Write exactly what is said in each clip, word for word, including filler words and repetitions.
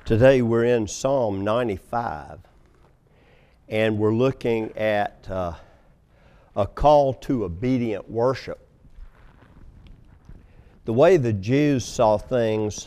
Today we're in Psalm ninety-five, and we're looking at uh, a call to obedient worship. The way the Jews saw things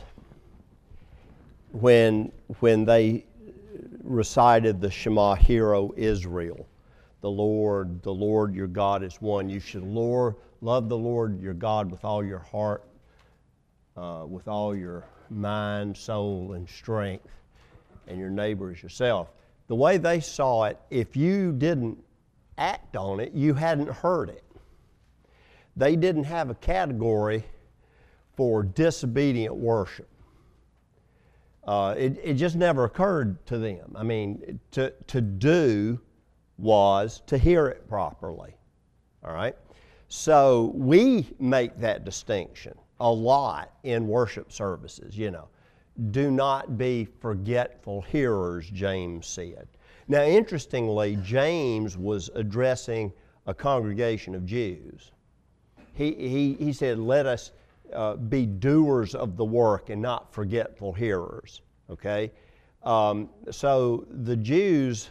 when, when they recited the Shema, Hear, O Israel, the Lord, the Lord your God is one. You should Lord, love the Lord your God with all your heart, uh, with all your mind, soul, and strength, and your neighbor as yourself. The way they saw it, if you didn't act on it, you hadn't heard it. They didn't have a category for disobedient worship. Uh, it, it just never occurred to them. I mean, to, to do was to hear it properly, all right? So we make that distinction a lot in worship services, you know. Do not be forgetful hearers, James said. Now, interestingly, James was addressing a congregation of Jews. He, he, he said, let us uh, be doers of the work and not forgetful hearers, okay? Um, so the Jews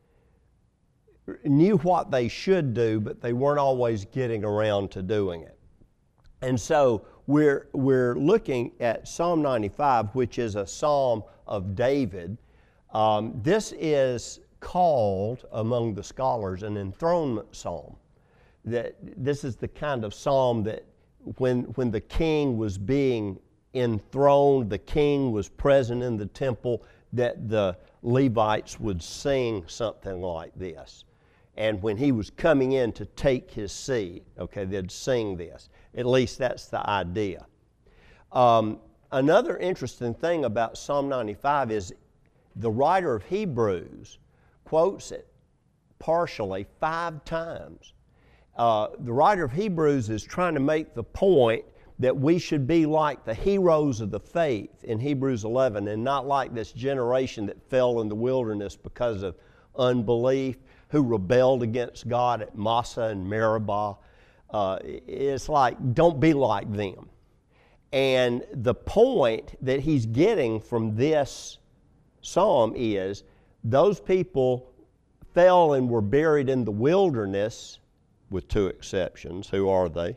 knew what they should do, but they weren't always getting around to doing it. And so we're, we're looking at Psalm ninety-five, which is a psalm of David. Um, this is called, among the scholars, an enthronement psalm. That this is the kind of psalm that when, when the king was being enthroned, the king was present in the temple, that the Levites would sing something like this. And when he was coming in to take his seat, okay, they'd sing this. At least that's the idea. Um, another interesting thing about Psalm ninety-five is the writer of Hebrews quotes it partially five times. Uh, the writer of Hebrews is trying to make the point that we should be like the heroes of the faith in Hebrews eleven and not like this generation that fell in the wilderness because of unbelief, who rebelled against God at Massah and Meribah. Uh, it's like, don't be like them. And the point that he's getting from this psalm is those people fell and were buried in the wilderness, with two exceptions. Who are they?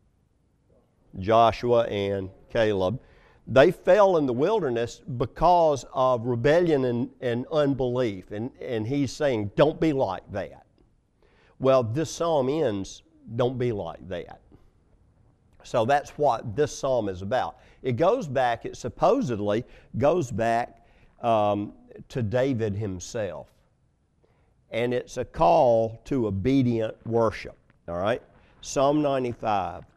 Joshua and Caleb. They fell in the wilderness because of rebellion and, and unbelief. And, and he's saying, don't be like that. Well, this psalm ends, don't be like that. So that's what this psalm is about. It goes back, it supposedly goes back um, to David himself. And it's a call to obedient worship, all right? Psalm ninety-five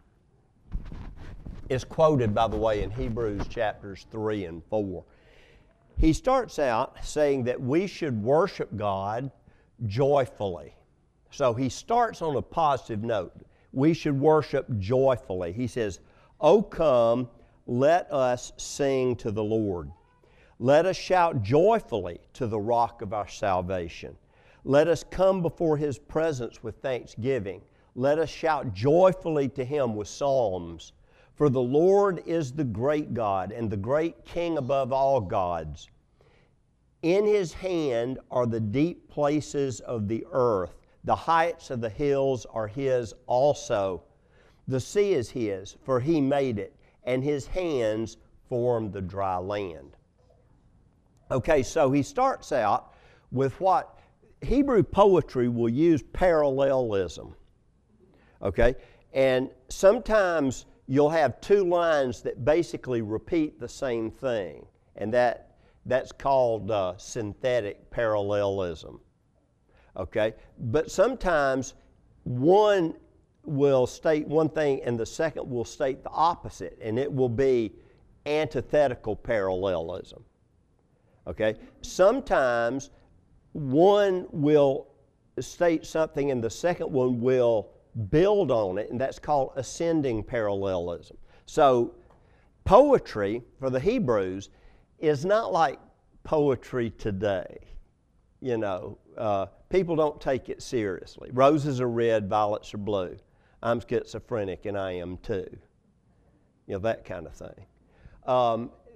is quoted, by the way, in Hebrews chapters three and four. He starts out saying that we should worship God joyfully. So he starts on a positive note. We should worship joyfully. He says, "O come, let us sing to the Lord. Let us shout joyfully to the rock of our salvation. Let us come before His presence with thanksgiving. Let us shout joyfully to Him with psalms. For the Lord is the great God and the great King above all gods. In His hand are the deep places of the earth. The heights of the hills are His also. The sea is His, for He made it, and His hands formed the dry land." Okay, so he starts out with what Hebrew poetry will use parallelism. Okay, and sometimes you'll have two lines that basically repeat the same thing, and that, that's called uh, synthetic parallelism. Okay, but sometimes one will state one thing and the second will state the opposite, and it will be antithetical parallelism. Okay, sometimes one will state something and the second one will build on it, and that's called ascending parallelism. So poetry for the Hebrews is not like poetry today. You know, uh, people don't take it seriously. Roses are red, violets are blue. I'm schizophrenic and I am too. You know, that kind of thing. Um,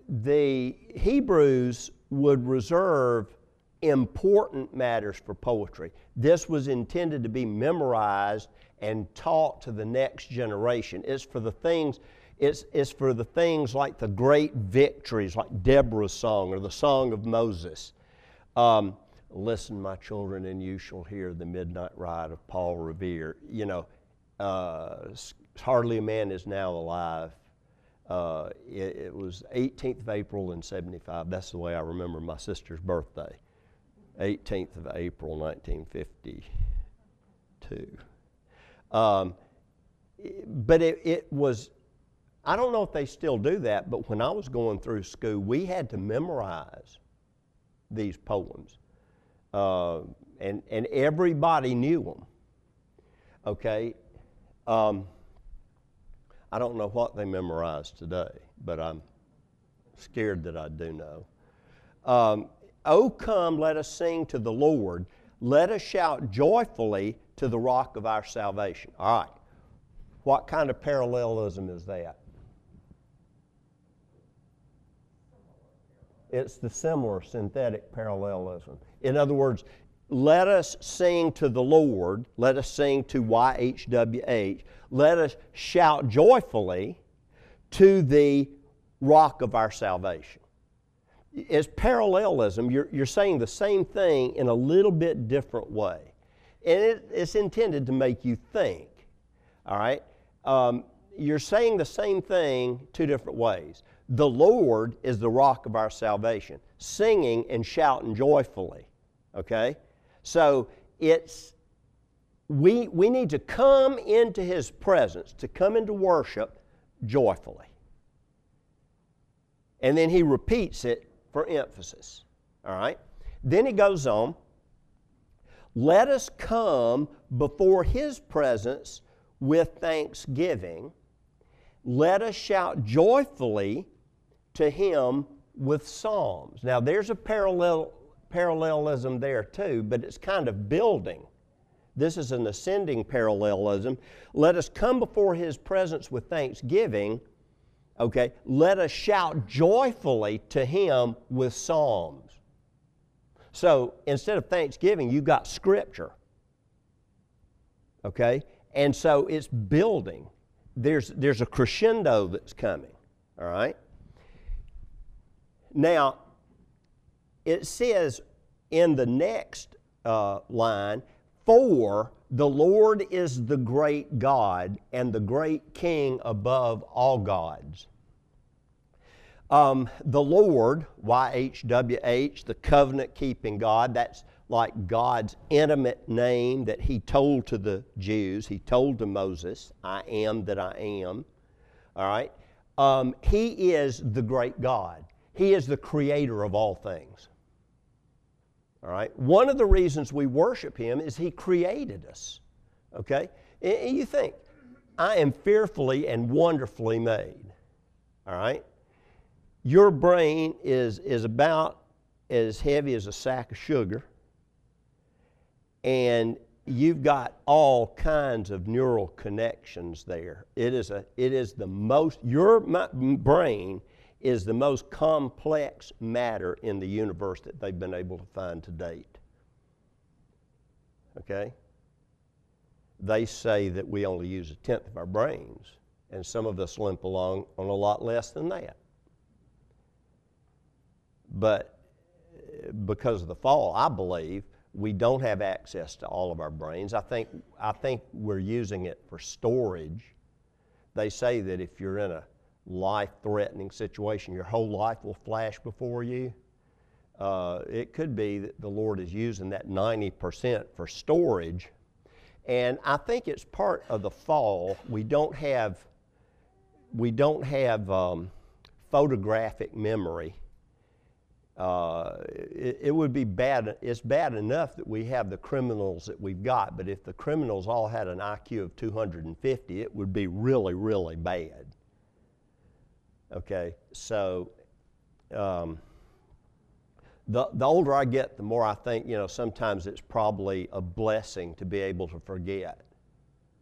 the Hebrews would reserve important matters for poetry. This was intended to be memorized and taught to the next generation. It's for the things, it's, it's for the things like the great victories, like Deborah's song or the Song of Moses. Um, Listen, my children, and you shall hear the midnight ride of Paul Revere. You know, uh, hardly a man is now alive. Uh, it, it was eighteenth of April in seventy-five. That's the way I remember my sister's birthday. eighteenth of April, nineteen fifty-two. Um, but it, it was, I don't know if they still do that, but when I was going through school, we had to memorize these poems. Uh, and, and everybody knew them. Okay? Um, I don't know what they memorize today, but I'm scared that I do know. Um, O come, let us sing to the Lord. Let us shout joyfully to the rock of our salvation. All right. What kind of parallelism is that? It's the similar synthetic parallelism. In other words, let us sing to the Lord. Let us sing to Y H W H. Let us shout joyfully to the rock of our salvation. It's parallelism. You're, you're saying the same thing in a little bit different way. And it, it's intended to make you think. All right? Um, you're saying the same thing two different ways. The Lord is the rock of our salvation. Singing and shouting joyfully. Okay? So it's, we, we need to come into His presence, to come into worship joyfully. And then He repeats it for emphasis. All right? Then He goes on, let us come before His presence with thanksgiving. Let us shout joyfully to Him with psalms. Now there's a parallel parallelism there too, but it's kind of building. This is an ascending parallelism. Let us come before His presence with thanksgiving. Okay, let us shout joyfully to Him with psalms. So instead of thanksgiving, you've got Scripture. Okay, and so it's building. There's, there's a crescendo that's coming. All right. Now, it says in the next uh, line, for the Lord is the great God and the great King above all gods. Um, the Lord, Y H W H, the covenant-keeping God, that's like God's intimate name that He told to the Jews. He told to Moses, I am that I am. All right? Um, he is the great God. He is the creator of all things. All right? One of the reasons we worship Him is He created us. Okay? And you think, I am fearfully and wonderfully made. All right? Your brain is, is about as heavy as a sack of sugar, and you've got all kinds of neural connections there. It is, a, it is the most, your brain is the most complex matter in the universe that they've been able to find to date. Okay? They say that we only use a tenth of our brains, and some of us limp along on a lot less than that. But because of the fall, I believe, we don't have access to all of our brains. I think, I think we're using it for storage. They say that if you're in a life-threatening situation, your whole life will flash before you. Uh, it could be that the Lord is using that ninety percent for storage. And I think it's part of the fall. We don't have, we don't have um, photographic memory. Uh, it, it would be bad, it's bad enough that we have the criminals that we've got, but if the criminals all had an I Q of two hundred fifty, it would be really, really bad. Okay, so um, the, the older I get, the more I think, you know, sometimes it's probably a blessing to be able to forget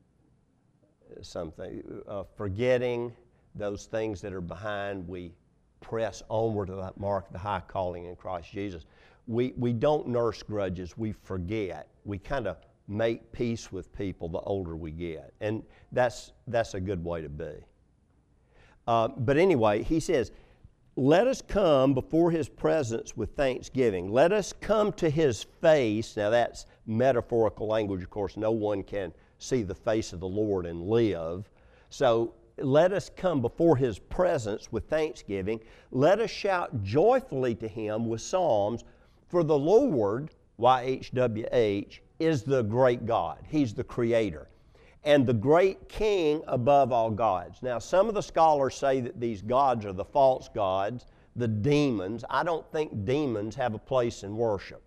something. Uh, forgetting those things that are behind, we press onward to that mark of the high calling in Christ Jesus. We, we don't nurse grudges. We forget. We kind of make peace with people the older we get. And that's, that's a good way to be. Uh, but anyway, he says, let us come before His presence with thanksgiving. Let us come to His face. Now that's metaphorical language, of course. No one can see the face of the Lord and live. So let us come before His presence with thanksgiving. Let us shout joyfully to Him with psalms. For the Lord, Y H W H, is the great God. He's the Creator and the great King above all gods. Now, some of the scholars say that these gods are the false gods, the demons. I don't think demons have a place in worship.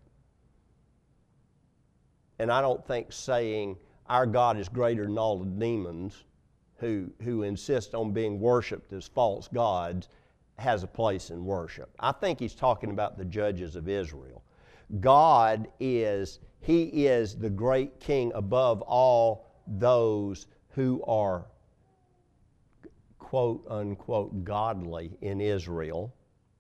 And I don't think saying our God is greater than all the demons who, who insist on being worshiped as false gods has a place in worship. I think he's talking about the judges of Israel. God is, He is the great King above all those who are, quote unquote, godly in Israel.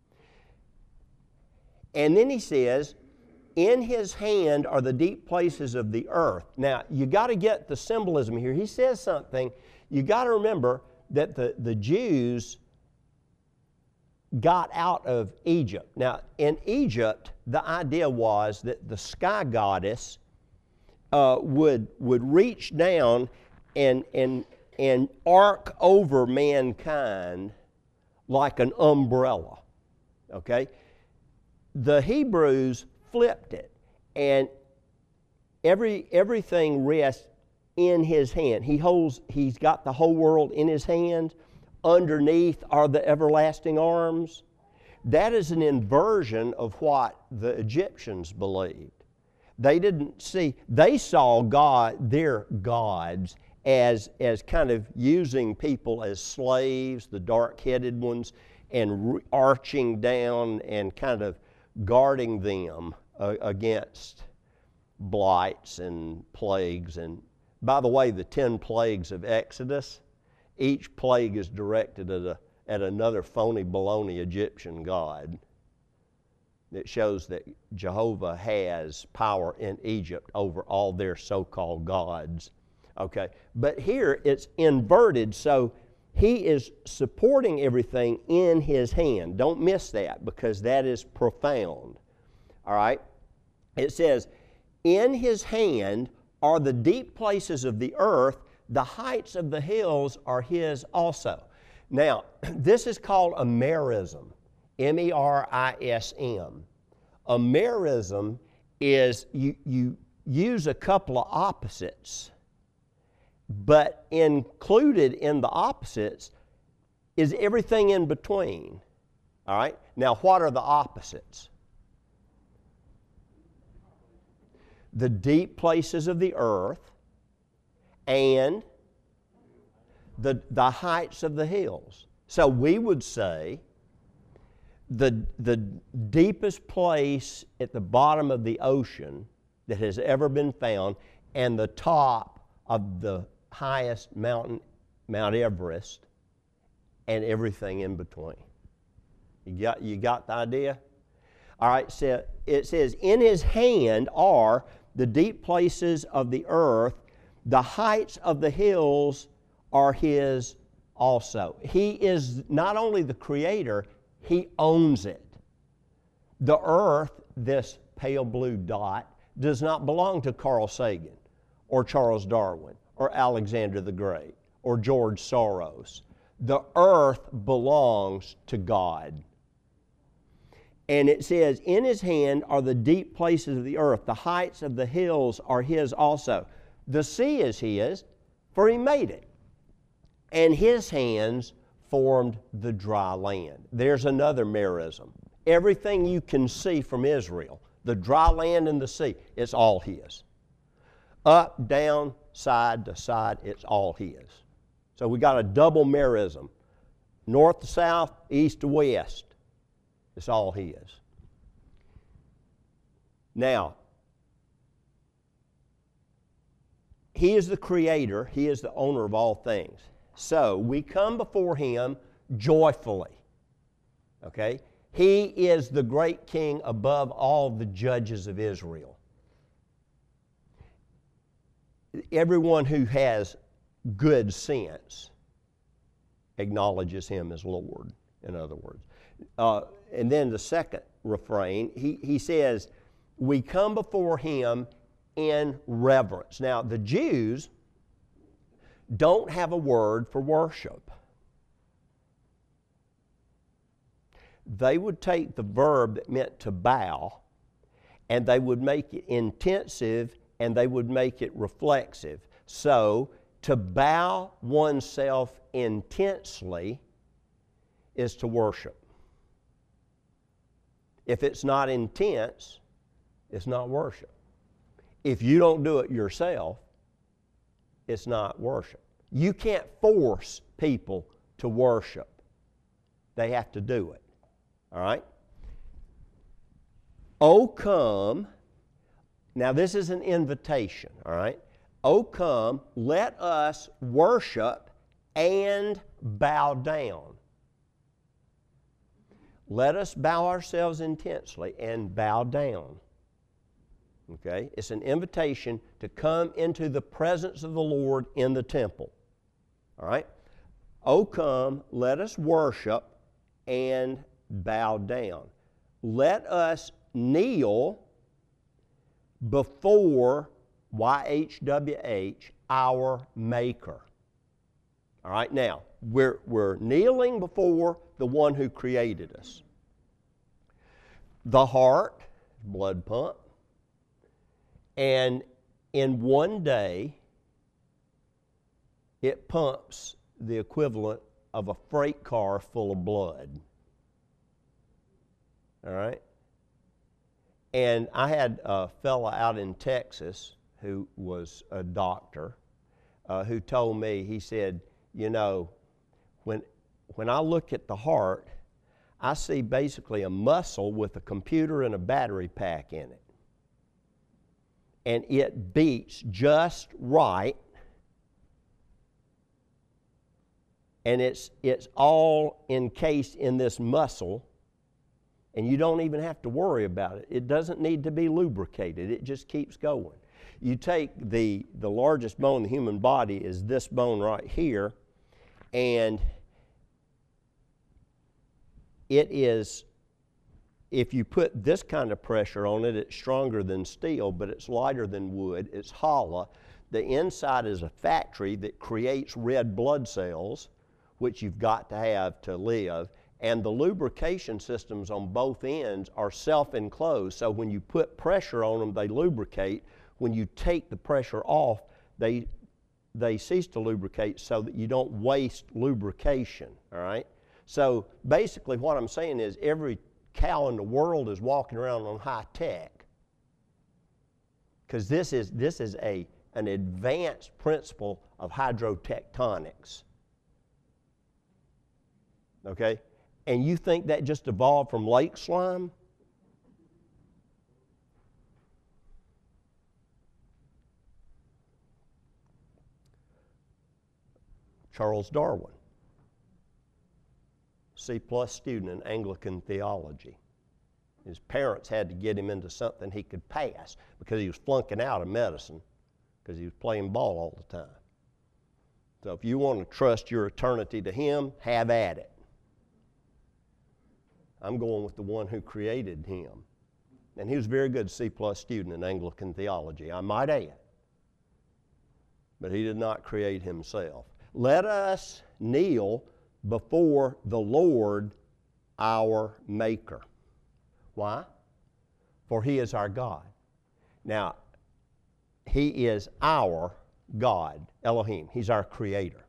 And then he says, in His hand are the deep places of the earth. Now, you got to get the symbolism here. He says something. You got to remember that the, the Jews got out of Egypt. Now, in Egypt, the idea was that the sky goddess uh, would, would reach down and, and, and arc over mankind like an umbrella, okay? The Hebrews flipped it, and every, everything rests in His hand. He holds, He's got the whole world in His hand. Underneath are the everlasting arms. That is an inversion of what the Egyptians believed. They didn't see, they saw God, their gods, as, as kind of using people as slaves, the dark-headed ones, and re- arching down and kind of guarding them uh, against blights and plagues. And by the way, the ten plagues of Exodus, each plague is directed at, a, at another phony baloney Egyptian god. It shows that Jehovah has power in Egypt over all their so-called gods. Okay, but here it's inverted, so He is supporting everything in His hand. Don't miss that, because that is profound. All right? It says, in His hand are the deep places of the earth, the heights of the hills are His also. Now, this is called a merism, M E R I S M. A merism is you, you use a couple of opposites, but included in the opposites is everything in between. All right? Now, what are the opposites? The deep places of the earth and the, the heights of the hills. So we would say the, the deepest place at the bottom of the ocean that has ever been found and the top of the highest mountain, Mount Everest, and everything in between. You got, you got the idea? All right, so it says, in His hand are the deep places of the earth, the heights of the hills are His also. He is not only the Creator, He owns it. The earth, this pale blue dot, does not belong to Carl Sagan or Charles Darwin or Alexander the Great or George Soros. The earth belongs to God. And it says, in His hand are the deep places of the earth. The heights of the hills are His also. The sea is His, for He made it. And His hands formed the dry land. There's another merism. Everything you can see from Israel, the dry land and the sea, it's all His. Up, down, side to side, it's all His. So we got a double merism. North to south, east to west. It's all His. Now, He is the Creator. He is the owner of all things. So we come before Him joyfully. Okay? He is the great king above all the judges of Israel. Everyone who has good sense acknowledges him as Lord, in other words. Uh, and then the second refrain, he, he says, we come before him in reverence. Now, the Jews don't have a word for worship. They would take the verb that meant to bow, and they would make it intensive, and they would make it reflexive. So, to bow oneself intensely is to worship. If it's not intense, it's not worship. If you don't do it yourself, it's not worship. You can't force people to worship. They have to do it. All right? O come, now this is an invitation, all right? O come, let us worship and bow down. Let us bow ourselves intensely and bow down. Okay? It's an invitation to come into the presence of the Lord in the temple. All right? O come, let us worship and bow down. Let us kneel before Y H W H, our Maker. All right, now, we're, we're kneeling before the one who created us. The heart, blood pump, and in one day, it pumps the equivalent of a freight car full of blood. All right? And I had a fella out in Texas who was a doctor uh, who told me, he said, you know, when, when I look at the heart, I see basically a muscle with a computer and a battery pack in it. And it beats just right, and it's, it's all encased in this muscle, and you don't even have to worry about it. It doesn't need to be lubricated. It just keeps going. You take the, the largest bone in the human body is this bone right here, and it is, if you put this kind of pressure on it, it's stronger than steel, but it's lighter than wood. It's hollow. The inside is a factory that creates red blood cells, which you've got to have to live. And the lubrication systems on both ends are self-enclosed. So when you put pressure on them, they lubricate. When you take the pressure off, they, they cease to lubricate so that you don't waste lubrication, all right? So basically what I'm saying is every cow in the world is walking around on high tech, because this is, this is a, an advanced principle of hydrotectonics. Okay? And you think that just evolved from lake slime? Charles Darwin, C plus student in Anglican theology. His parents had to get him into something he could pass because he was flunking out of medicine because he was playing ball all the time. So if you want to trust your eternity to him, have at it. I'm going with the one who created him. And he was a very good C plus student in Anglican theology, I might add. But he did not create himself. Let us kneel before the Lord our Maker. Why? For He is our God. Now, He is our God, Elohim. He's our Creator.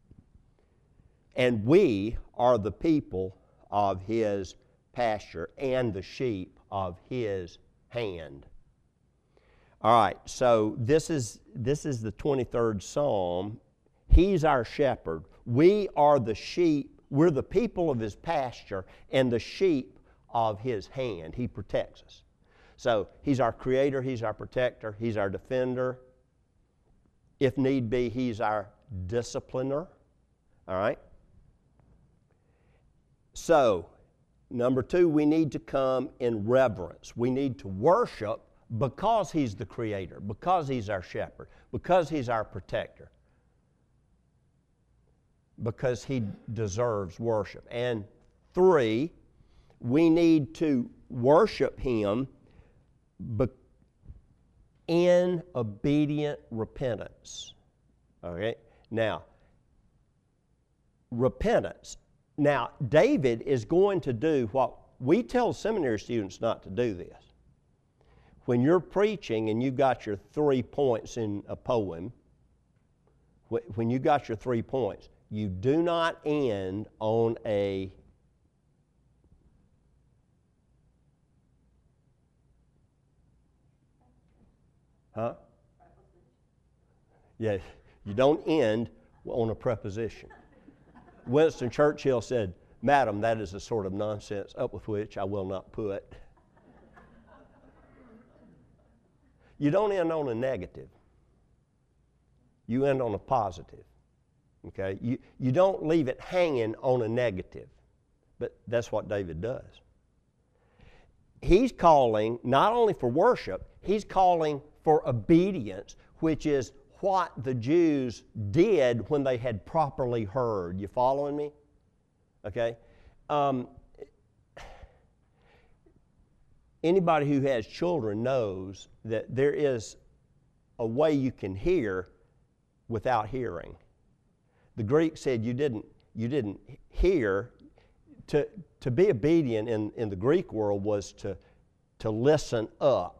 And we are the people of His pasture and the sheep of His hand. All right, so this is, this is the twenty-third Psalm. He's our shepherd. We are the sheep. We're the people of His pasture and the sheep of His hand. He protects us. So He's our creator, He's our protector, He's our defender. If need be, He's our discipliner. All right? So, Number two, we need to come in reverence. We need to worship because He's the Creator, because He's our shepherd, because He's our protector, because He deserves worship. And three, we need to worship Him in obedient repentance. Okay? Now, repentance. Now, David is going to do what we tell seminary students not to do this. When you're preaching and you've got your three points in a poem, when you got your three points, you do not end on a Huh? Yeah, you don't end on a preposition. Winston Churchill said, "Madam, that is a sort of nonsense up with which I will not put." You don't end on a negative. You end on a positive. Okay? You, you don't leave it hanging on a negative. But that's what David does. He's calling not only for worship, he's calling for obedience, which is what the Jews did when they had properly heard. You following me? Okay? Um, anybody who has children knows that there is a way you can hear without hearing. The Greek said you didn't, you didn't hear. To, to be obedient in, in the Greek world was to, to listen up.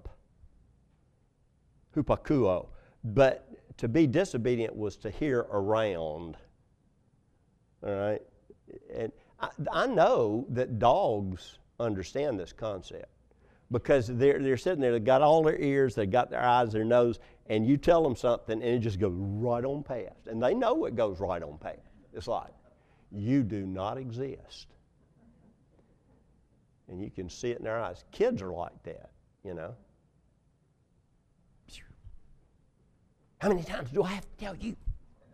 Hupakuo. But to be disobedient was to hear around. All right? And I, I know that dogs understand this concept because they're, they're sitting there, they've got all their ears, they've got their eyes, their nose, and you tell them something and it just goes right on past. And they know it goes right on past. It's like, you do not exist. And you can see it in their eyes. Kids are like that, you know. How many times do I have to tell you? You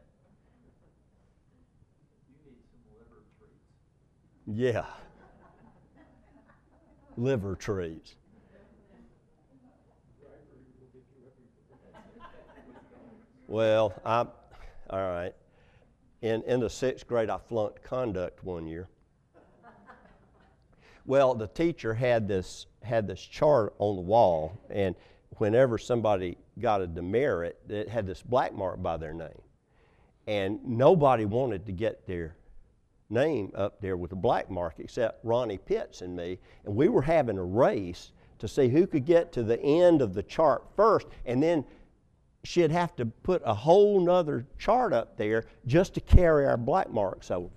need some liver treats. Yeah. Liver treats. Well, I, all right. In, in the sixth grade, I flunked conduct one year. Well, the teacher had this, had this chart on the wall, and whenever somebody got a demerit, it had this black mark by their name. And nobody wanted to get their name up there with a black mark except Ronnie Pitts and me. And we were having a race to see who could get to the end of the chart first, and then she'd have to put a whole nother chart up there just to carry our black marks over.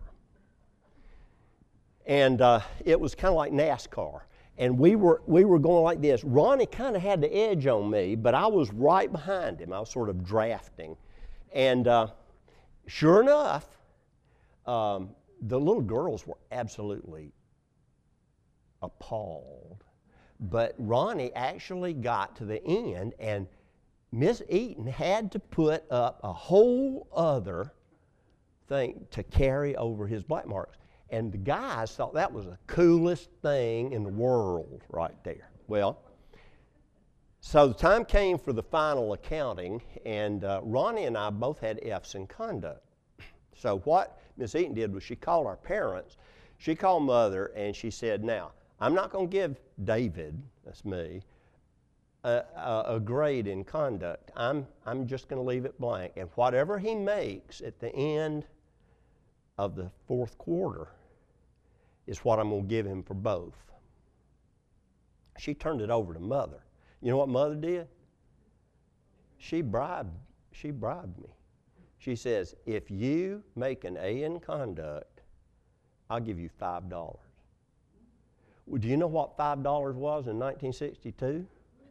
And uh, it was kind of like NASCAR. And we were, we were going like this. Ronnie kind of had the edge on me, but I was right behind him. I was sort of drafting. And uh, sure enough, um, the little girls were absolutely appalled. But Ronnie actually got to the end, and Miss Eaton had to put up a whole other thing to carry over his black marks. And the guys thought that was the coolest thing in the world right there. Well, so the time came for the final accounting, and uh, Ronnie and I both had F's in conduct. So what Miss Eaton did was she called our parents. She called Mother, and she said, now, I'm not going to give David, that's me, a, a, a grade in conduct. I'm, I'm just going to leave it blank. And whatever he makes at the end of the fourth quarter is what I'm going to give him for both. She turned it over to Mother. You know what Mother did? She bribed, she bribed me. She says, if you make an A in conduct, I'll give you five dollars. Well, do you know what five dollars was in nineteen sixty-two?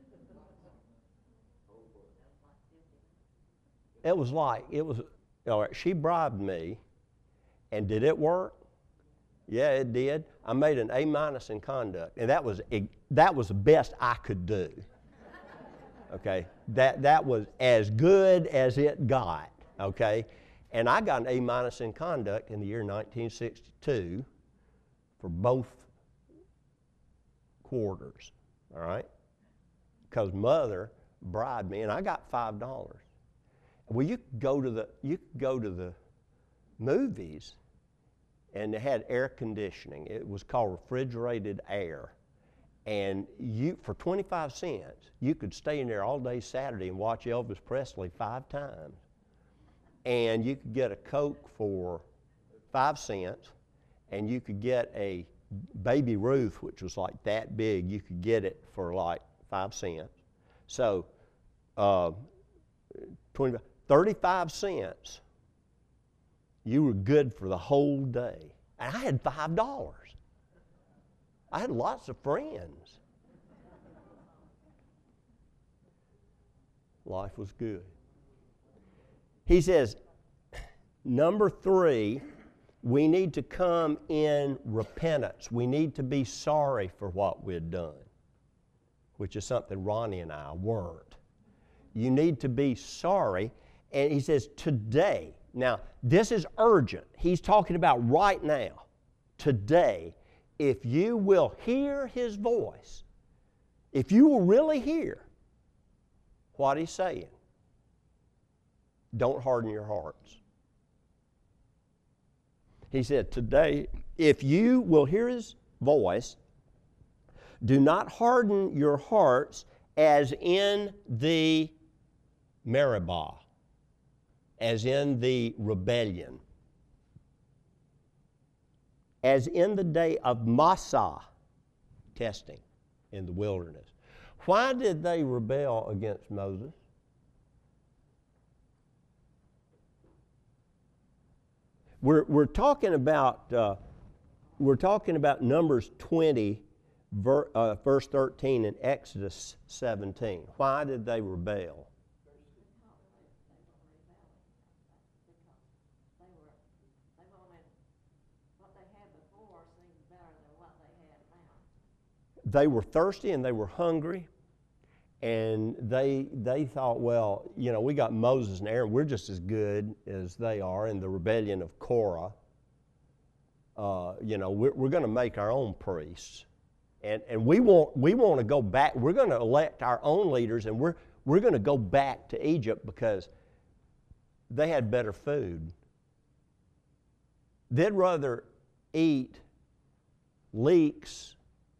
It was like, it was, all right, she bribed me, and did it work? Yeah, it did. I made an A minus in conduct, and that was, that was the best I could do. Okay, that, that was as good as it got, okay? And I got an A minus in conduct in the year nineteen sixty-two for both quarters, all right? Because mother bribed me, and I got five dollars. Well, you could go to the you could go to the movies, and they had air conditioning. It was called refrigerated air, and you for twenty-five cents you could stay in there all day Saturday and watch Elvis Presley five times, and you could get a Coke for five cents, and you could get a Baby Ruth, which was like that big. You could get it for like five cents. So, uh, twenty, thirty-five cents, you were good for the whole day. And I had five dollars. I had lots of friends. Life was good. He says, number three, we need to come in repentance. We need to be sorry for what we'd done, which is something Ronnie and I weren't. You need to be sorry. And he says, today. Now, this is urgent. He's talking about right now. Today, if you will hear His voice, if you will really hear what He's saying, don't harden your hearts. He said, today, if you will hear His voice, do not harden your hearts as in the Meribah, as in the rebellion, as in the day of Massah, testing in the wilderness. Why did they rebel against Moses? We're, we're talking about uh, we're talking about Numbers twenty, ver, uh, verse thirteen, and Exodus seventeen. Why did they rebel? They were thirsty and they were hungry, and they they thought, well, you know, we got Moses and Aaron, we're just as good as they are in the rebellion of Korah. Uh, you know, we're, we're going to make our own priests, and and we want we want to go back. We're going to elect our own leaders, and we're we're going to go back to Egypt because they had better food. They'd rather eat leeks,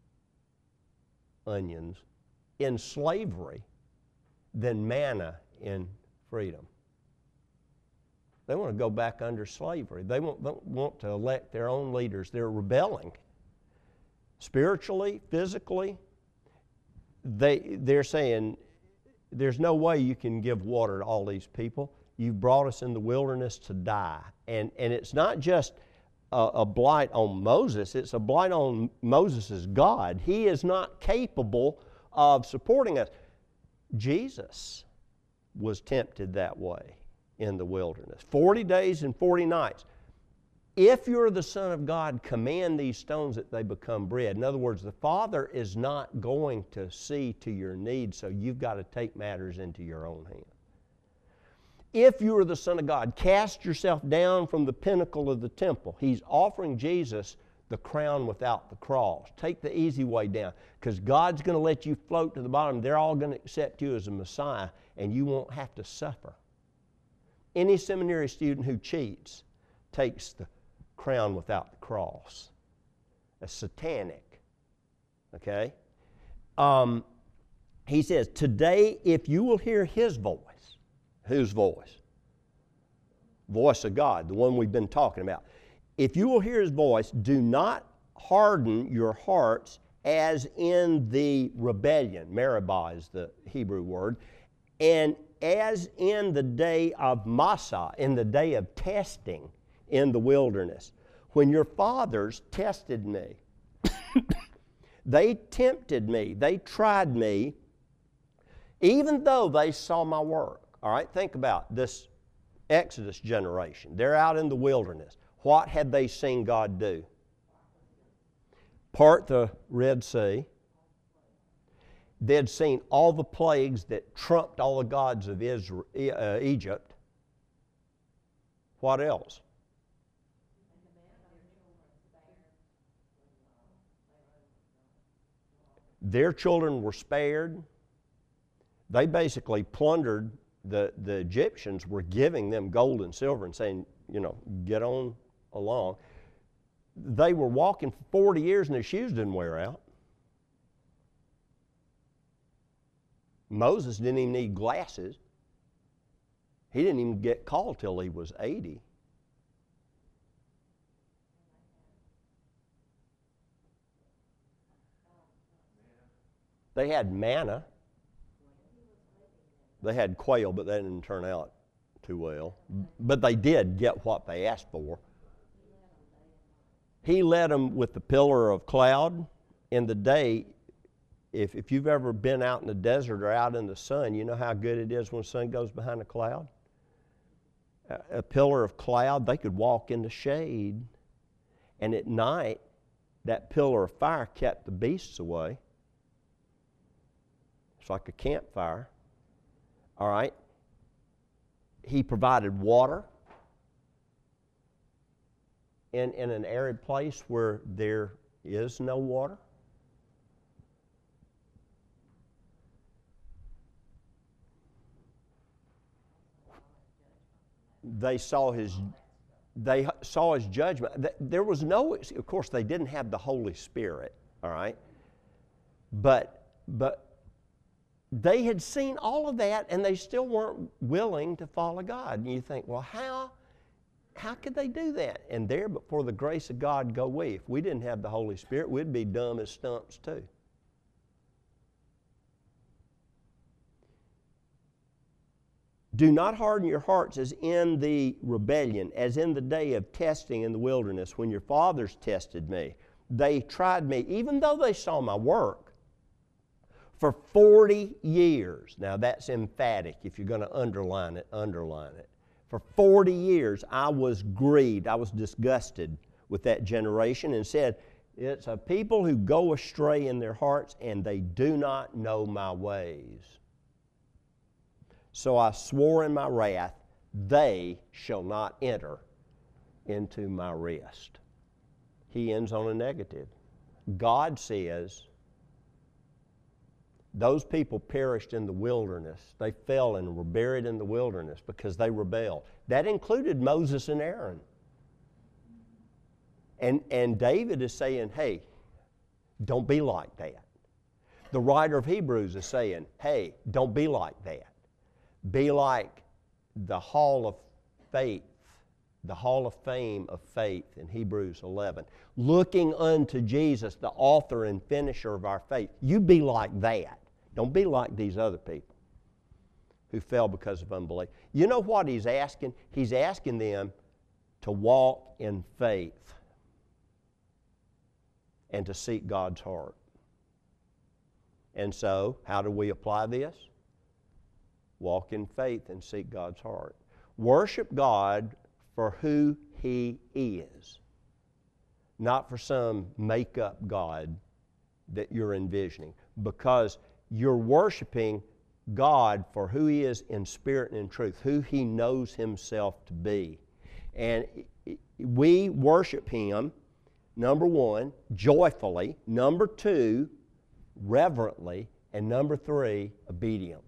onions in slavery than manna in freedom. They want to go back under slavery. They want, don't want to elect their own leaders. They're rebelling. Spiritually, physically, they, they're saying, there's no way you can give water to all these people. You've brought us in the wilderness to die. And, and it's not just a, a blight on Moses, it's a blight on Moses' God. He is not capable of supporting us. Jesus was tempted that way in the wilderness. forty days and forty nights. If you're the Son of God, command these stones that they become bread. In other words, the Father is not going to see to your needs, so you've got to take matters into your own hands. If you are the Son of God, cast yourself down from the pinnacle of the temple. He's offering Jesus the crown without the cross. Take the easy way down, because God's going to let you float to the bottom. They're all going to accept you as a Messiah, and you won't have to suffer. Any seminary student who cheats takes the crown without the cross. That's satanic. Okay? Um, he says, today, if you will hear His voice. Whose voice? Voice of God, the one we've been talking about. If you will hear His voice, do not harden your hearts as in the rebellion. Meribah is the Hebrew word. And as in the day of Massah, in the day of testing in the wilderness, when your fathers tested me. They tempted me. They tried me, even though they saw my work. All right, think about this Exodus generation. They're out in the wilderness. What had they seen God do? Part the Red Sea. They'd seen all the plagues that trumped all the gods of Israel, uh, Egypt. What else? Their children were spared. They basically plundered, the, the Egyptians were giving them gold and silver and saying, you know, get on along. They were walking for forty years and their shoes didn't wear out. Moses didn't even need glasses. He didn't even get called till he was eighty. They had manna. They had quail, but that didn't turn out too well. But they did get what they asked for. He led them with the pillar of cloud in the day. If, if you've ever been out in the desert or out in the sun, you know how good it is when the sun goes behind a cloud? A, a pillar of cloud, they could walk in the shade. And at night, that pillar of fire kept the beasts away. It's like a campfire. All right? He provided water in, in an arid place where there is no water. They saw his, they saw his judgment. There was no, of course, they didn't have the Holy Spirit, all right? But, but they had seen all of that and they still weren't willing to follow God. And you think, well, how, how could they do that? And there, but for the grace of God go we. If we didn't have the Holy Spirit, we'd be dumb as stumps too. Do not harden your hearts as in the rebellion, as in the day of testing in the wilderness, when your fathers tested me. They tried me, even though they saw my work, for forty years. Now that's emphatic. If you're going to underline it, underline it. For forty years I was grieved, I was disgusted with that generation and said, it's a people who go astray in their hearts and they do not know my ways. So I swore in my wrath, they shall not enter into my rest. He ends on a negative. God says, those people perished in the wilderness. They fell and were buried in the wilderness because they rebelled. That included Moses and Aaron. And, and David is saying, hey, don't be like that. The writer of Hebrews is saying, hey, don't be like that. Be like the hall of faith, the hall of fame of faith in Hebrews eleven. Looking unto Jesus, the author and finisher of our faith. You be like that. Don't be like these other people who fell because of unbelief. You know what he's asking? He's asking them to walk in faith and to seek God's heart. And so, how do we apply this? Walk in faith and seek God's heart. Worship God for who He is, not for some make-up God that you're envisioning, because you're worshiping God for who He is in spirit and in truth, who He knows Himself to be. And we worship Him, number one, joyfully, number two, reverently, and number three, obediently.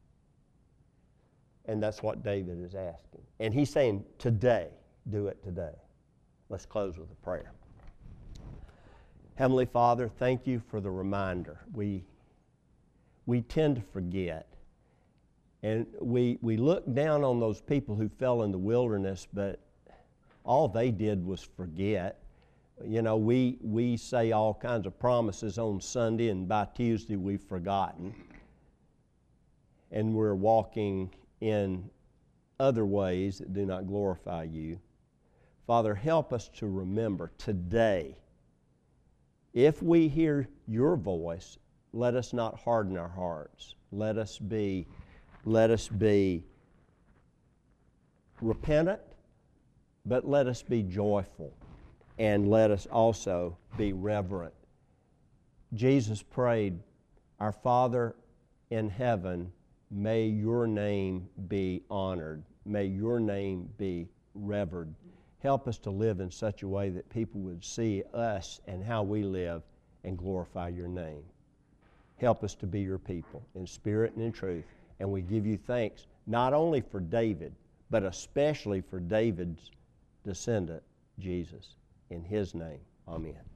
And that's what David is asking. And he's saying, today, do it today. Let's close with a prayer. Heavenly Father, thank you for the reminder. We, we tend to forget. And we, we look down on those people who fell in the wilderness, but all they did was forget. You know, we, we say all kinds of promises on Sunday, and by Tuesday we've forgotten. And we're walking in other ways that do not glorify you. Father, help us to remember today, if we hear your voice, let us not harden our hearts. Let us be, let us be repentant, but let us be joyful, and let us also be reverent. Jesus prayed, our Father in heaven, may your name be honored. May your name be revered. Help us to live in such a way that people would see us and how we live and glorify your name. Help us to be your people in spirit and in truth. And we give you thanks not only for David, but especially for David's descendant, Jesus. In his name, amen.